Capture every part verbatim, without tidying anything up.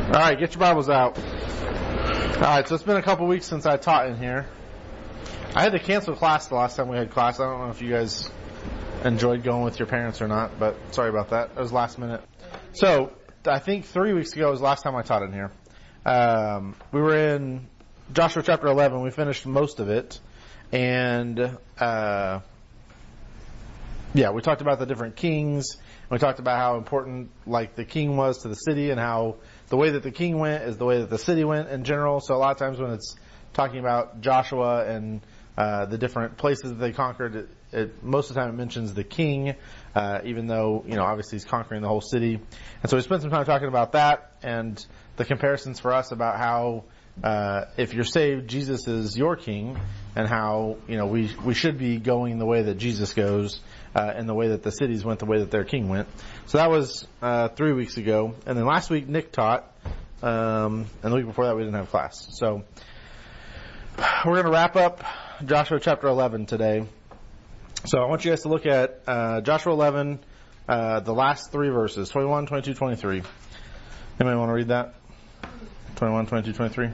All right, get your Bibles out. All right, so it's been a couple weeks since I taught in here. I had to cancel class the last time we had class. I don't know if you guys enjoyed going with your parents or not, but sorry about that. It was last minute. So I think three weeks ago was the last time I taught in here. Um, we were in Joshua chapter eleven. We finished most of it. And, uh, yeah, we talked about the different kings. We talked about how important, like, the king was to the city and how the way that the king went is the way that the city went in general. So a lot of times when it's talking about Joshua and uh, the different places that they conquered, it, it, most of the time it mentions the king, uh, even though, you know, obviously he's conquering the whole city. And so we spent some time talking about that and the comparisons for us about how uh, if you're saved, Jesus is your king, and how, you know, we we should be going the way that Jesus goes, uh, and the way that the cities went, the way that their king went. So that was uh, three weeks ago. And then last week Nick taught, um, and the week before that we didn't have class. So we're going to wrap up Joshua chapter eleven today. So I want you guys to look at uh, Joshua eleven, uh, the last three verses, twenty-one, twenty-two, twenty-three. Anybody want to read that? twenty-one, twenty-two, twenty-three.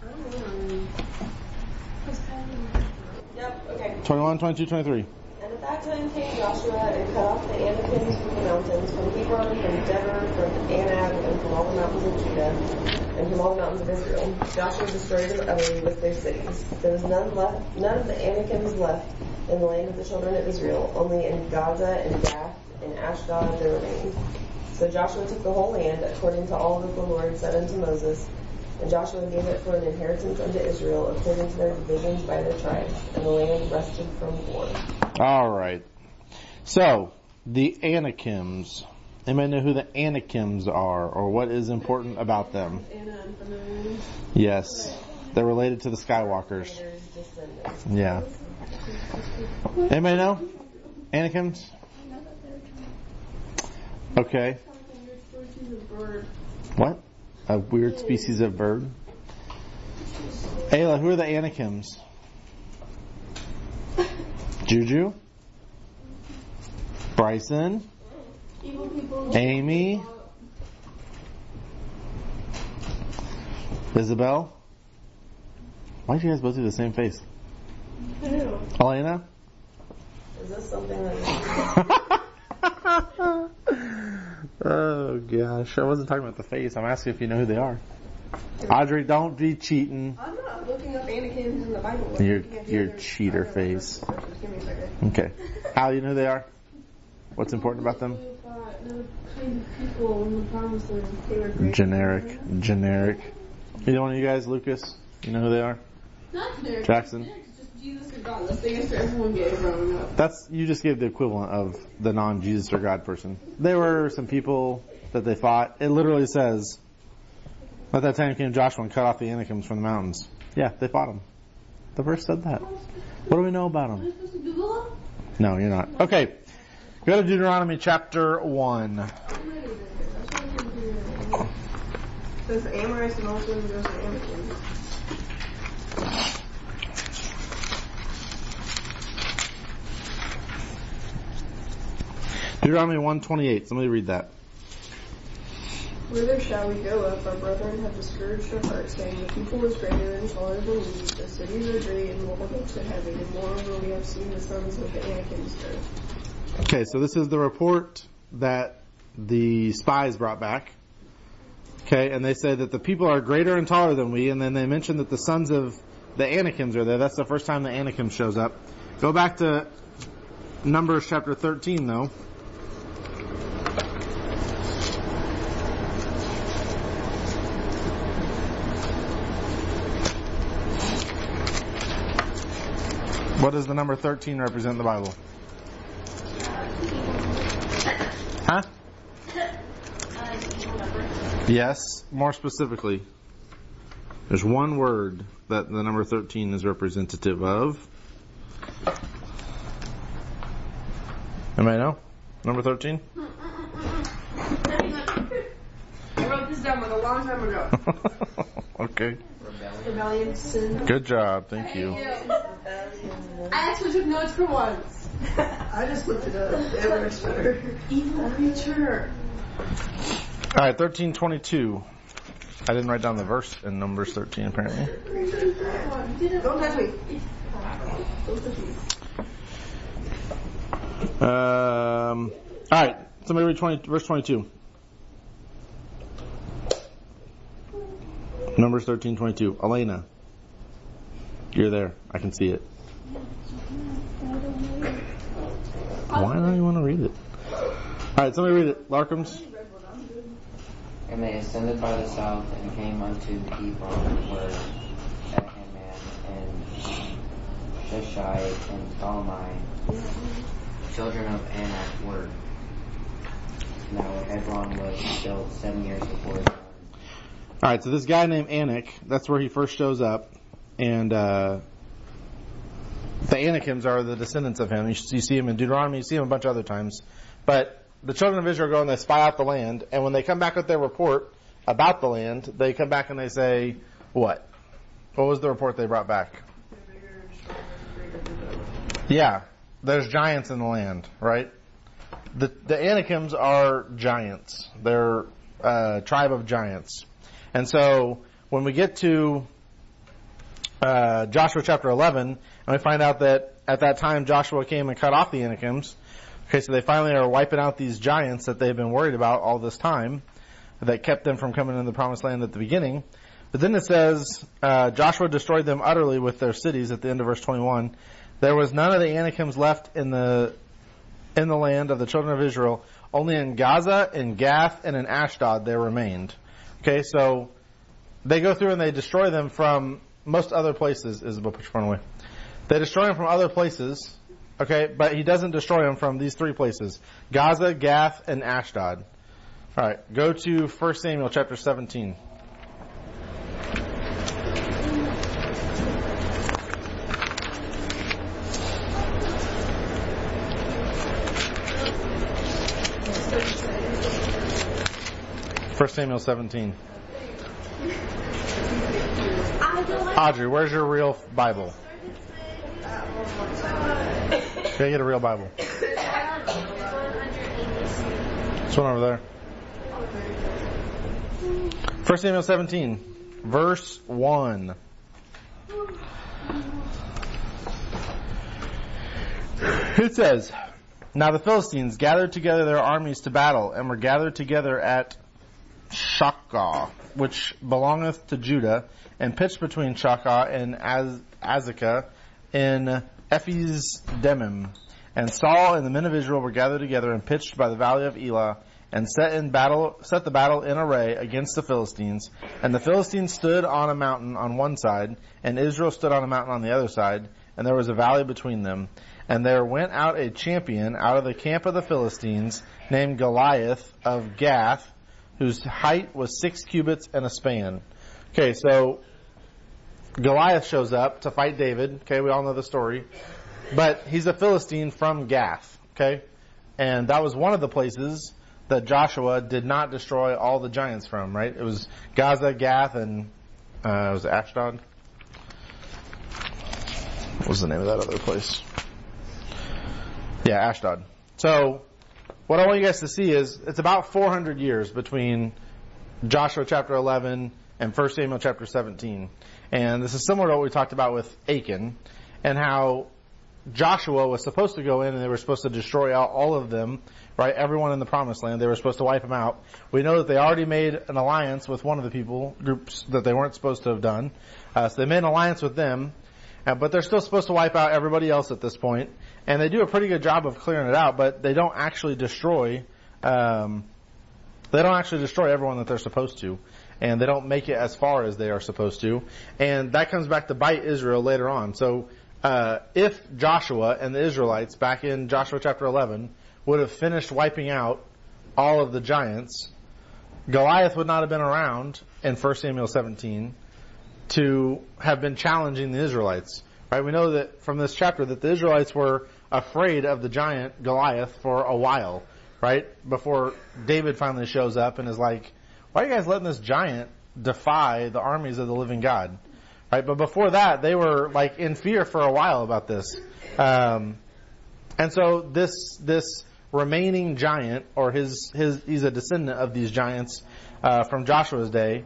Yep, okay. twenty-one, twenty-two, twenty-three. And at that time came Joshua and cut off the Anakims from the mountains, from Hebron, from Deber, from Anab, and from all the mountains of Judah, and from all the mountains of Israel. Joshua destroyed them utterly with their cities. There was none left, none of the Anakims left in the land of the children of Israel. Only in Gaza and Gath and Ashdod there remained. So Joshua took the whole land according to all that the Lord said unto Moses. And Joshua gave it for an inheritance unto Israel according to their divisions by their tribes, and the land rested from war. All right. So, the Anakims. Anybody know who the Anakims are, or what is important about them? Anna and Phaneron. Yes. They're related to the Skywalkers. Yeah. Anybody know? Anakims? Okay. What? A weird species of bird? Ayla, who are the Anakims? Juju? Bryson? Amy? Isabel? Why did you guys both do the same face? Elena? Is this something that Oh gosh, I wasn't talking about the face. I'm asking if you know who they are. Audrey, don't be cheating. I'm not looking up Anakims in the Bible. Your your cheater face. Give me a second. Okay. How you know who they are? What's important about them? Generic. Generic. Either one of you guys, Lucas? You know who they are? Not generic. Jackson? Generic is just Jesus or God. That's the answer everyone gave growing up. That's, you just gave the equivalent of the non-Jesus or God person. There were some people that they fought. It literally says, at that time came Joshua and cut off the Anakims from the mountains. Yeah, they fought them. The verse said that. What do we know about them? Am I supposed to Google them? No, you're not. Okay. Go to Deuteronomy chapter one. There's the Amorites and also there's the Anakims. Deuteronomy one twenty-eight. Somebody read that. Whither shall we go up? Our brethren have discouraged our hearts, saying, the people is greater and taller than we, the cities are great, and more books are heavy, and moreover we have seen the sons of the Anakims go. Okay, so this is the report that the spies brought back. Okay, and they say that the people are greater and taller than we, and then they mention that the sons of the Anakims are there. That's the first time the Anakim shows up. Go back to Numbers chapter thirteen, though. What does the number thirteen represent in the Bible? Huh? Yes, more specifically. There's one word that the number thirteen is representative of. Anybody know? Number thirteen? I wrote this down like a long time ago. Okay. Rebellion, sin. Good job, thank you. I actually took notes for once. I just looked it up. It works better. Evil creature. Alright, thirteen twenty-two. I didn't write down the verse in Numbers thirteen, apparently. Don't touch me. Um, all right. Somebody read twenty, verse twenty-two. Numbers thirteen, twenty-two. Elena. You're there. I can see it. Why don't you want to read it? All right, somebody read it. Larkums. And they ascended by the south and came unto Hebron, where Ahiman and Sheshai and Talmai, children of Anak, were. Now Hebron was built seven years before his time. All right, so this guy named Anak, that's where he first shows up, and uh, the Anakims are the descendants of him. You, you see him in Deuteronomy, you see him a bunch of other times, but the children of Israel go and they spy out the land, and when they come back with their report about the land, they come back and they say, what? What was the report they brought back? Yeah, there's giants in the land, right? The the Anakims are giants. They're a tribe of giants. And so when we get to uh, Joshua chapter eleven, and we find out that at that time Joshua came and cut off the Anakims, okay, so they finally are wiping out these giants that they've been worried about all this time that kept them from coming into the promised land at the beginning. But then it says, uh, Joshua destroyed them utterly with their cities at the end of verse twenty-one. There was none of the Anakims left in the in the land of the children of Israel. Only in Gaza, in Gath, and in Ashdod there remained. Okay, so they go through and they destroy them from most other places. Isabel, put your phone away. They destroy them from other places. Okay, but he doesn't destroy them from these three places: Gaza, Gath, and Ashdod. All right, go to First Samuel chapter seventeen. First Samuel seventeen. Audrey, where's your real Bible? Can I get a real Bible? This one over there. First Samuel seventeen, verse one. It says, Now the Philistines gathered together their armies to battle, and were gathered together at Shakah, which belongeth to Judah, and pitched between Shakah and Az- Azekah in Ephes-Demim. And Saul and the men of Israel were gathered together and pitched by the valley of Elah, and set in battle, set the battle in array against the Philistines. And the Philistines stood on a mountain on one side, and Israel stood on a mountain on the other side, and there was a valley between them. And there went out a champion out of the camp of the Philistines, named Goliath of Gath, whose height was six cubits and a span. Okay, so Goliath shows up to fight David. Okay, we all know the story. But he's a Philistine from Gath. Okay, and that was one of the places that Joshua did not destroy all the giants from, right? It was Gaza, Gath, and uh, was it Ashdod? What was the name of that other place? Yeah, Ashdod. So what I want you guys to see is it's about four hundred years between Joshua chapter eleven and First Samuel chapter seventeen. And this is similar to what we talked about with Achan, and how Joshua was supposed to go in and they were supposed to destroy all, all of them, right? Everyone in the promised land. They were supposed to wipe them out. We know that they already made an alliance with one of the people groups that they weren't supposed to have done. Uh, so they made an alliance with them, uh, but they're still supposed to wipe out everybody else at this point. And they do a pretty good job of clearing it out, but they don't actually destroy, um, they don't actually destroy everyone that they're supposed to. And they don't make it as far as they are supposed to. And that comes back to bite Israel later on. So, uh, if Joshua and the Israelites back in Joshua chapter eleven would have finished wiping out all of the giants, Goliath would not have been around in First Samuel seventeen to have been challenging the Israelites. Right? We know that from this chapter that the Israelites were afraid of the giant Goliath for a while, right? Before David finally shows up and is like, why are you guys letting this giant defy the armies of the living God? Right? But before that, they were like in fear for a while about this. Um, and so this, this remaining giant, or his, his, he's a descendant of these giants, uh, from Joshua's day,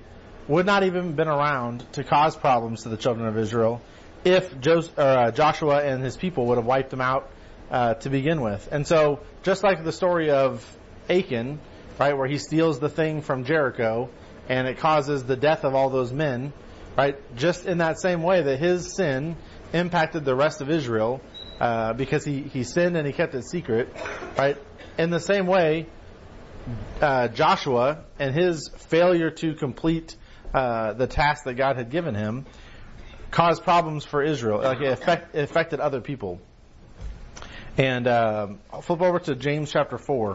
would not even been around to cause problems to the children of Israel if Jos- or, uh, Joshua and his people would have wiped them out uh, to begin with. And so, just like the story of Achan, right, where he steals the thing from Jericho and it causes the death of all those men, right, just in that same way that his sin impacted the rest of Israel uh, because he, he sinned and he kept it secret, right, in the same way, uh, Joshua and his failure to complete uh, the task that God had given him caused problems for Israel. Like it, affect, it affected other people. And um, I'll flip over to James chapter four.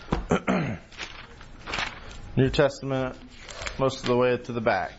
New Testament, most of the way to the back.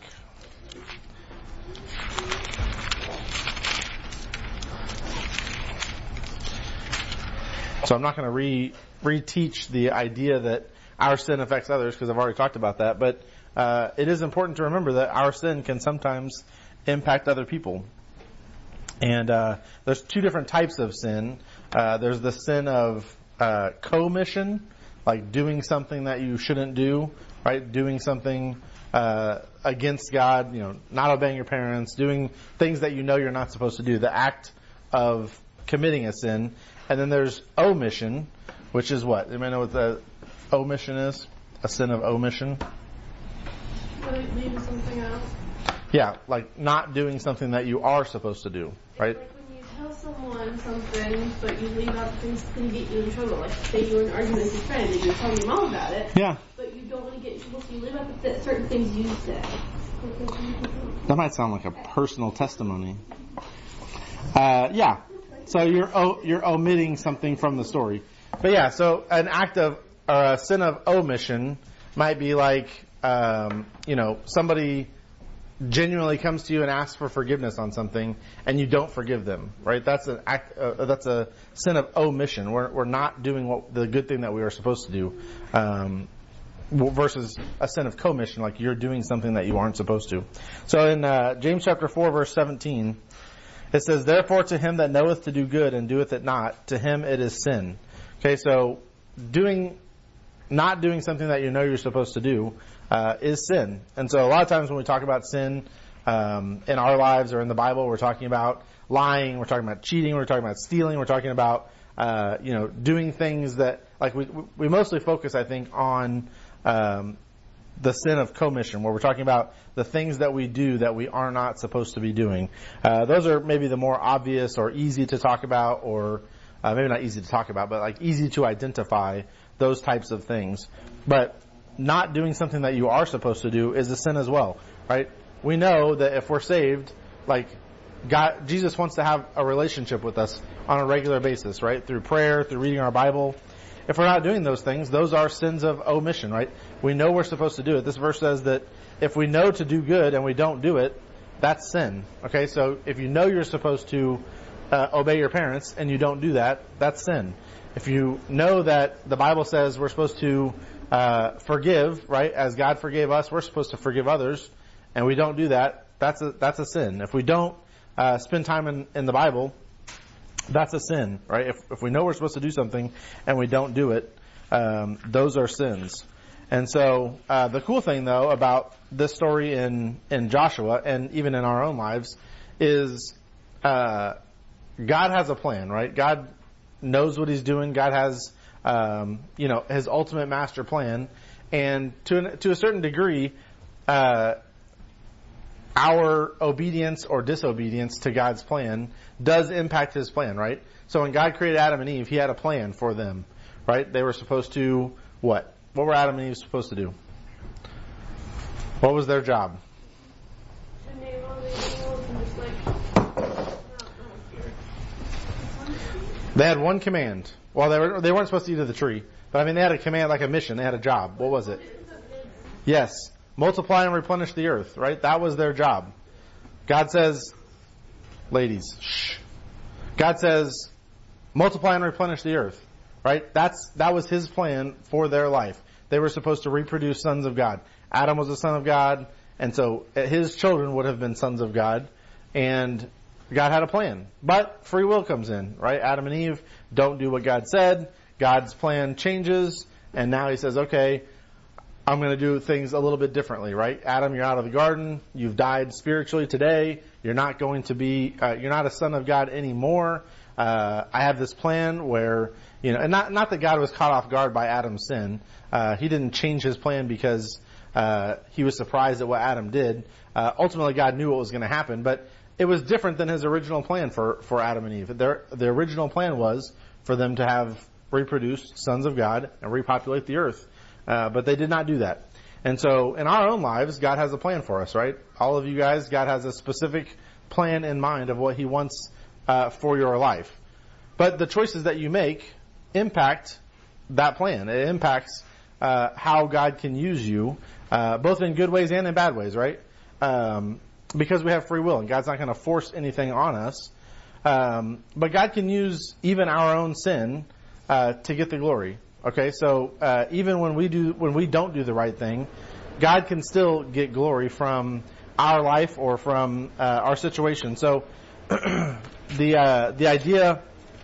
So I'm not going to re reteach the idea that our sin affects others because I've already talked about that. But uh, it is important to remember that our sin can sometimes impact other people. And uh, there's two different types of sin. Uh, there's the sin of uh, commission, like doing something that you shouldn't do, right? Doing something uh, against God, you know, not obeying your parents, doing things that you know you're not supposed to do, the act of committing a sin. And then there's omission, which is what? Anybody know what the omission is? A sin of omission? Like leaving something out. Yeah, like not doing something that you are supposed to do, right? It's like when you tell someone something, but you leave out things that can get you in trouble. Like say you're in an argument with your friend and you're telling your mom about it. Yeah. But you don't want to get in trouble, so you leave out the certain things you said. That might sound like a personal testimony. Uh, yeah. So you're o- you're omitting something from the story. But yeah, so an act of, or a sin of omission might be like, um, you know, somebody genuinely comes to you and asks for forgiveness on something, and you don't forgive them, right? That's an act. Uh, that's a sin of omission. We're we're not doing what the good thing that we were supposed to do, um, versus a sin of commission, like you're doing something that you aren't supposed to. So in uh, James chapter four, verse seventeen, it says, "Therefore, to him that knoweth to do good and doeth it not, to him it is sin." Okay, so doing, not doing something that you know you're supposed to do uh, is sin. And so a lot of times when we talk about sin um, in our lives or in the Bible, we're talking about lying, we're talking about cheating, we're talking about stealing, we're talking about uh, you know doing things that, like we we mostly focus, I think, on um, the sin of commission, where we're talking about the things that we do that we are not supposed to be doing. Uh, those are maybe the more obvious or easy to talk about, or uh, maybe not easy to talk about, but like easy to identify, those types of things. But not doing something that you are supposed to do is a sin as well, right? We know that if we're saved, like God, Jesus wants to have a relationship with us on a regular basis, right? Through prayer, through reading our Bible. If we're not doing those things, those are sins of omission, right? We know we're supposed to do it. This verse says that if we know to do good and we don't do it, that's sin. Okay, so if you know you're supposed to uh, obey your parents and you don't do that, that's sin. If you know that the Bible says we're supposed to uh, forgive, right, as God forgave us, we're supposed to forgive others, and we don't do that, that's a, that's a sin. If we don't uh, spend time in, in the Bible, that's a sin, right? If if we know we're supposed to do something and we don't do it, um, those are sins. And so uh, the cool thing, though, about this story in, in Joshua and even in our own lives is uh, God has a plan, right? God knows what He's doing. God has, um, you know, His ultimate master plan. And to an, to a certain degree, uh, our obedience or disobedience to God's plan does impact His plan, right? So when God created Adam and Eve, He had a plan for them, right? They were supposed to, what? What were Adam and Eve supposed to do? What was their job? To name all the animals and just like, no, no fear. They had one command. Well, they were they weren't supposed to eat of the tree, but I mean they had a command, like a mission. They had a job. What was it? Yes, multiply and replenish the earth. Right, that was their job. God says, ladies, shh. God says, multiply and replenish the earth. Right, that's that was His plan for their life. They were supposed to reproduce sons of God. Adam was a son of God, and so his children would have been sons of God. And God had a plan. But free will comes in, right? Adam and Eve don't do what God said. God's plan changes, and now He says, okay, I'm going to do things a little bit differently, right? Adam, you're out of the garden. You've died spiritually today. You're not going to be, uh, you're not a son of God anymore. Uh, I have this plan where, you know, and not, not that God was caught off guard by Adam's sin. Uh, he didn't change his plan because, uh, he was surprised at what Adam did. Uh, ultimately God knew what was going to happen, but it was different than his original plan for, for Adam and Eve. Their, the original plan was for them to have reproduced sons of God and repopulate the earth. Uh, but they did not do that. And so in our own lives, God has a plan for us, right? All of you guys, God has a specific plan in mind of what he wants uh, for your life. But the choices that you make impact that plan. It impacts uh, how God can use you, uh, both in good ways and in bad ways, right? Um, because we have free will, and God's not going to force anything on us. Um, but God can use even our own sin uh, to get the glory. Okay, so uh, even when we do, when we don't do the right thing, God can still get glory from our life or from uh, our situation. So the uh, the idea,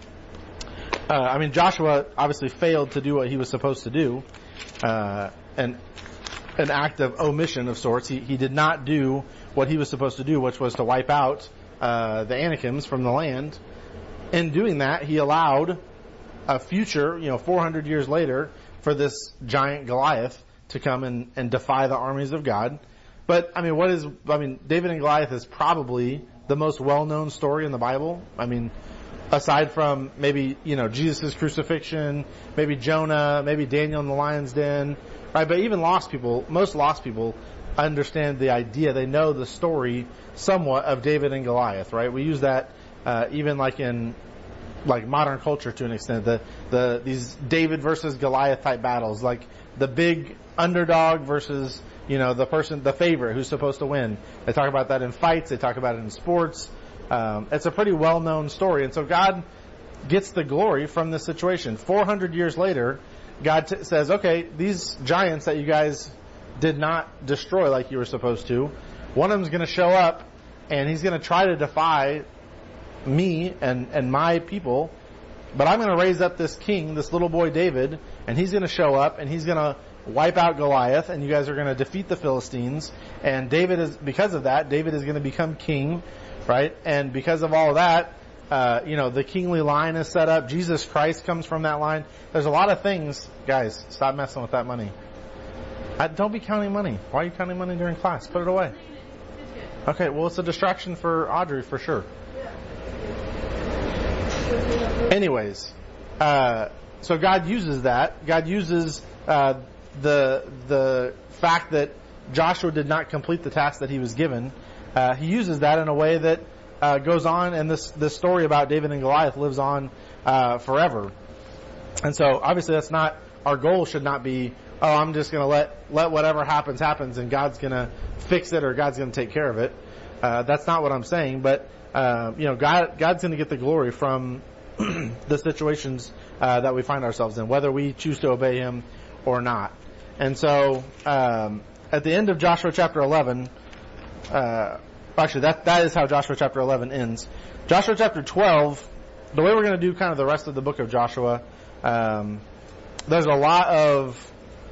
uh, I mean, Joshua obviously failed to do what he was supposed to do, uh, and an act of omission of sorts. He he did not do what he was supposed to do, which was to wipe out uh, the Anakims from the land. In doing that, he allowed a future, you know, four hundred years later, for this giant Goliath to come and, and defy the armies of God. But, I mean, what is, I mean, David and Goliath is probably the most well-known story in the Bible. I mean, aside from maybe, you know, Jesus' crucifixion, maybe Jonah, maybe Daniel in the lion's den, right? But even lost people, most lost people understand the idea. They know the story somewhat of David and Goliath, right? We use that, uh, even like in, like modern culture to an extent, the, the, these David versus Goliath type battles, like the big underdog versus, you know, the person, the favorite who's supposed to win. They talk about that in fights. They talk about it in sports. Um, it's a pretty well-known story. And so God gets the glory from this situation. four hundred years later, God t- says, okay, these giants that you guys did not destroy like you were supposed to, one of them's going to show up and he's going to try to defy me and, and my people, but I'm going to raise up this king, this little boy David, and he's going to show up and he's going to wipe out Goliath, and you guys are going to defeat the Philistines, and David is, because of that, David is going to become king, right? And because of all of that, uh, you know, the kingly line is set up. Jesus Christ comes from that line. There's a lot of things. Guys, stop messing with that money. I, don't be counting money. Why are you counting money during class? Put it away. Okay, well, it's a distraction for Audrey for sure. Anyways, uh, so God uses that. God uses uh, the the fact that Joshua did not complete the task that he was given. Uh, he uses that in a way that uh, goes on, and this this story about David and Goliath lives on uh, forever. And so, obviously, that's not our goal. Should not be, oh, I'm just going to let let whatever happens happens, and God's going to fix it or God's going to take care of it. Uh, that's not what I'm saying, but. Uh, you know, God, God's going to get the glory from the situations uh, that we find ourselves in, whether we choose to obey Him or not. And so, um, at the end of Joshua chapter eleven, uh, actually, that that is how Joshua chapter eleven ends. Joshua chapter twelve, the way we're going to do kind of the rest of the book of Joshua, um, there's a lot of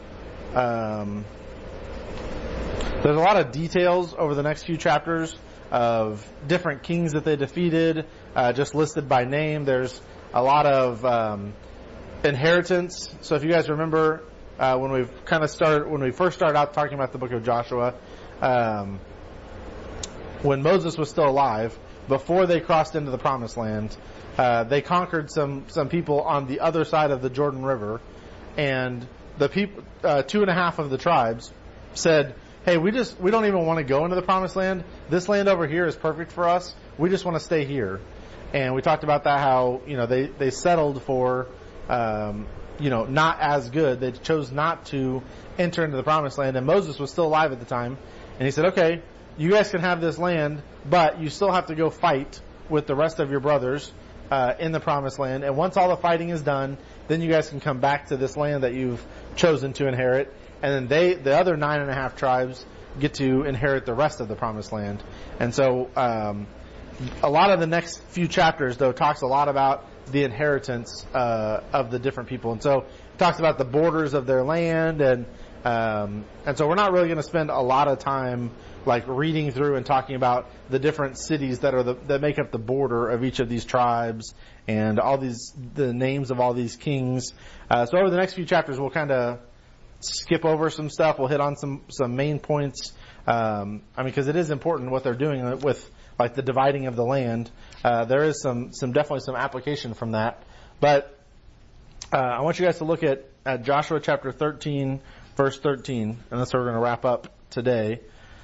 um, there's a lot of details over the next few chapters of different kings that they defeated, uh, just listed by name. There's a lot of um, inheritance. So if you guys remember, uh, when we kind of started, when we first started out talking about the book of Joshua, um, when Moses was still alive, before they crossed into the Promised Land, uh, they conquered some some people on the other side of the Jordan River, and the people, uh, two and a half of the tribes, said, hey, we just, we don't even want to go into the Promised Land. This land over here is perfect for us. We just want to stay here. And we talked about that, how, you know, they, they settled for, um, you know, not as good. They chose not to enter into the Promised Land. And Moses was still alive at the time. And he said, okay, you guys can have this land, but you still have to go fight with the rest of your brothers, uh, in the Promised Land. And once all the fighting is done, then you guys can come back to this land that you've chosen to inherit. And then they, the other nine and a half tribes, get to inherit the rest of the Promised Land. And so, um, a lot of the next few chapters, though, talks a lot about the inheritance uh, of the different people. And so, it talks about the borders of their land and Um, and so we're not really going to spend a lot of time like reading through and talking about the different cities that are the, that make up the border of each of these tribes and all these the names of all these kings. Uh, so over the next few chapters, we'll kind of skip over some stuff. We'll hit on some some main points. Um, I mean, because it is important what they're doing with like the dividing of the land. Uh, there is some some definitely some application from that. But uh, I want you guys to look at, at Joshua chapter thirteen, verse thirteen, and that's where we're going to wrap up today.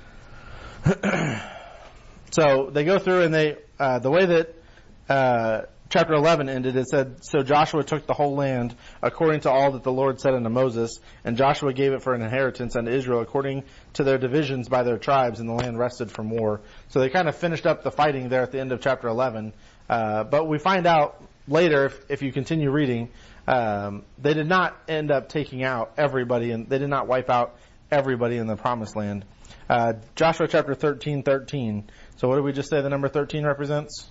So they go through and they uh, the way that uh, chapter eleven ended, it said, "So Joshua took the whole land according to all that the Lord said unto Moses, and Joshua gave it for an inheritance unto Israel according to their divisions by their tribes, and the land rested from war." So they kind of finished up the fighting there at the end of chapter eleven. Uh, but we find out later, if, if you continue reading, um, they did not end up taking out everybody, and they did not wipe out everybody in the promised land. Uh, Joshua chapter thirteen, thirteen. So what did we just say the number thirteen represents?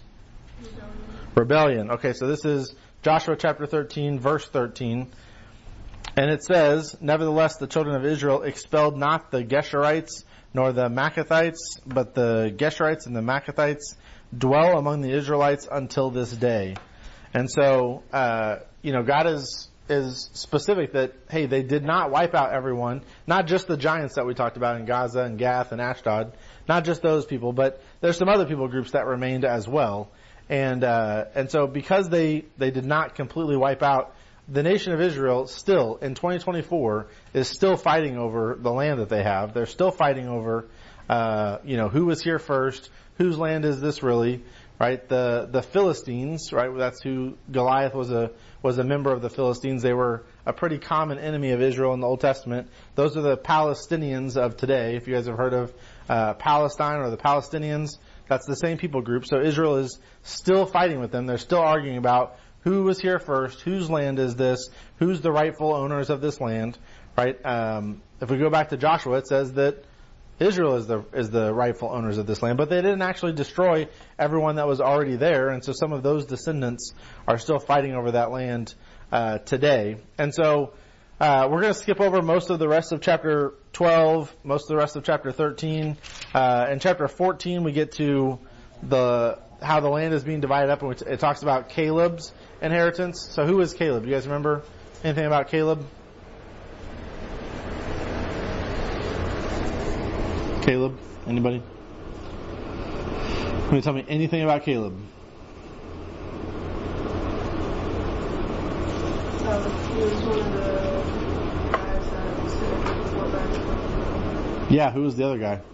Rebellion. Okay, so this is Joshua chapter thirteen, verse thirteen. And it says, "Nevertheless, the children of Israel expelled not the Geshurites nor the Maccathites, but the Geshurites and the Maccathites dwell among the Israelites until this day." And so, uh, you know, God is is specific that, hey, they did not wipe out everyone, not just the giants that we talked about in Gaza and Gath and Ashdod, not just those people, but there's some other people groups that remained as well. And uh, and so because they, they did not completely wipe out, the nation of Israel still, in twenty twenty-four, is still fighting over the land that they have. They're still fighting over, uh, you know, who was here first, whose land is this really, right? The the Philistines, right? That's who Goliath was a was a member of the Philistines. They were a pretty common enemy of Israel in the Old Testament. Those are the Palestinians of today. If you guys have heard of uh, Palestine or the Palestinians, that's the same people group. So Israel is still fighting with them. They're still arguing about who was here first, whose land is this, who's the rightful owners of this land, right? Um, if we go back to Joshua, it says that Israel is the is the rightful owners of this land, but they didn't actually destroy everyone that was already there, and so some of those descendants are still fighting over that land uh, today. And so uh, we're going to skip over most of the rest of chapter twelve, most of the rest of chapter thirteen. Uh, in chapter fourteen, we get to the how the land is being divided up, and it talks about Caleb's inheritance. So who is Caleb? Do you guys remember anything about Caleb? Caleb? Anybody? Can you tell me anything about Caleb? Um, he was one of the guys that was going to report back. Yeah, who was the other guy?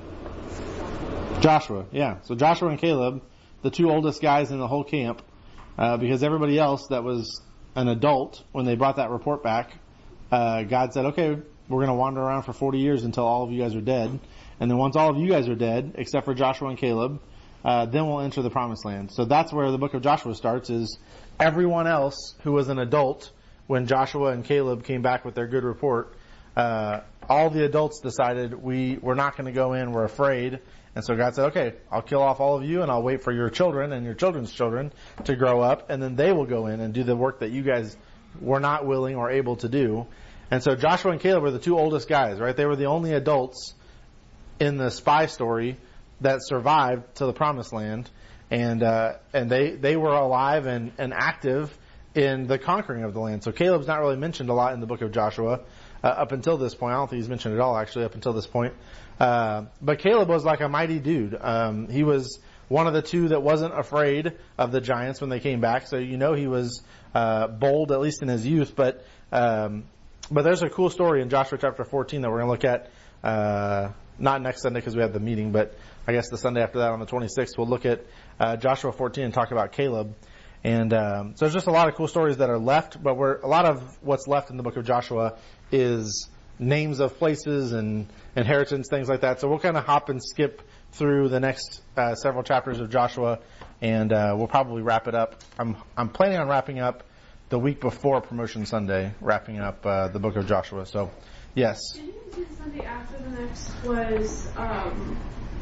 Joshua, yeah. So Joshua and Caleb, the two oldest guys in the whole camp, uh, because everybody else that was an adult, when they brought that report back, uh, God said, okay, we're going to wander around for forty years until all of you guys are dead. And then once all of you guys are dead, except for Joshua and Caleb, uh, then we'll enter the promised land. So that's where the book of Joshua starts, is everyone else who was an adult when Joshua and Caleb came back with their good report, uh, all the adults decided we, we're not going to go in, we're afraid. And so God said, okay, I'll kill off all of you and I'll wait for your children and your children's children to grow up, and then they will go in and do the work that you guys were not willing or able to do. And so Joshua and Caleb were the two oldest guys, right? They were the only adults in the spy story that survived to the promised land, and uh, and they, they were alive and, and active in the conquering of the land. So Caleb's not really mentioned a lot in the book of Joshua uh, up until this point. I don't think he's mentioned at all, actually, up until this point. Uh, but Caleb was like a mighty dude. Um, he was one of the two that wasn't afraid of the giants when they came back. So you know he was uh, bold, at least in his youth. But um, but there's a cool story in Joshua chapter fourteen that we're going to look at. Uh, not next Sunday because we have the meeting, but I guess the Sunday after that on the twenty-sixth, we'll look at uh, Joshua fourteen and talk about Caleb. And um, so there's just a lot of cool stories that are left, but we're, a lot of what's left in the book of Joshua is names of places and inheritance, things like that. So we'll kind of hop and skip through the next uh, several chapters of Joshua, and uh, we'll probably wrap it up. I'm I'm planning on wrapping up the week before Promotion Sunday, wrapping up uh, the book of Joshua. So, yes. Didn't you say the Sunday after the next was, um...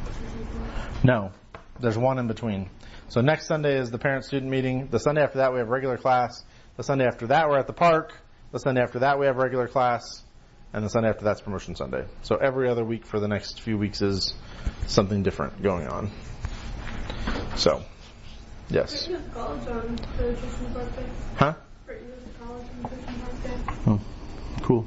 No. There's one in between. So next Sunday is the parent-student meeting. The Sunday after that we have regular class. The Sunday after that we're at the park. The Sunday after that we have regular class. and the Sunday after that's Promotion Sunday. So every other week for the next few weeks is something different going on. So, yes. Brittany went to college on Tristan's birthday. Huh? Brittany went to college on Tristan's birthday. Oh, cool.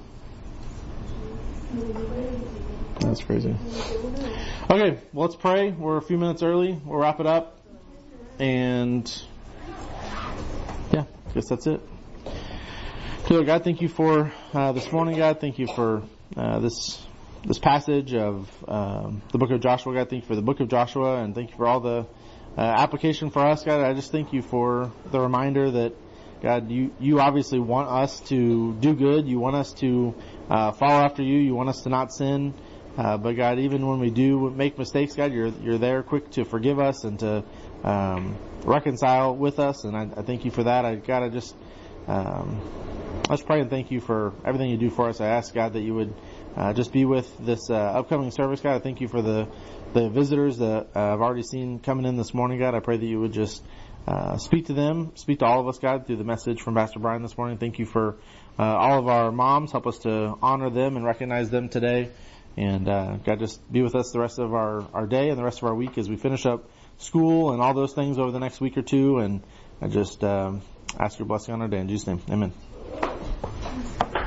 That's crazy. Okay, well, let's pray. We're a few minutes early. We'll wrap it up. And, yeah, I guess that's it. Okay, Lord God, thank you for uh, this morning, God. Thank you for uh, this this passage of um, the book of Joshua, God. Thank you for the book of Joshua, and thank you for all the uh, application for us, God. I just thank you for the reminder that, God, you, you obviously want us to do good. You want us to uh, follow after you. You want us to not sin. Uh, but God, even when we do make mistakes, God, you're you're there quick to forgive us and to um, reconcile with us. And I, I thank you for that. I God, I just um, let's pray and thank you for everything you do for us. I ask, God, that you would uh, just be with this uh, upcoming service, God. I thank you for the the visitors that uh, I've already seen coming in this morning, God. I pray that you would just uh, speak to them, speak to all of us, God, through the message from Pastor Brian this morning. Thank you for uh, all of our moms. Help us to honor them and recognize them today. And uh, God, just be with us the rest of our, our day and the rest of our week as we finish up school and all those things over the next week or two. And I just um, ask your blessing on our day. In Jesus' name, amen.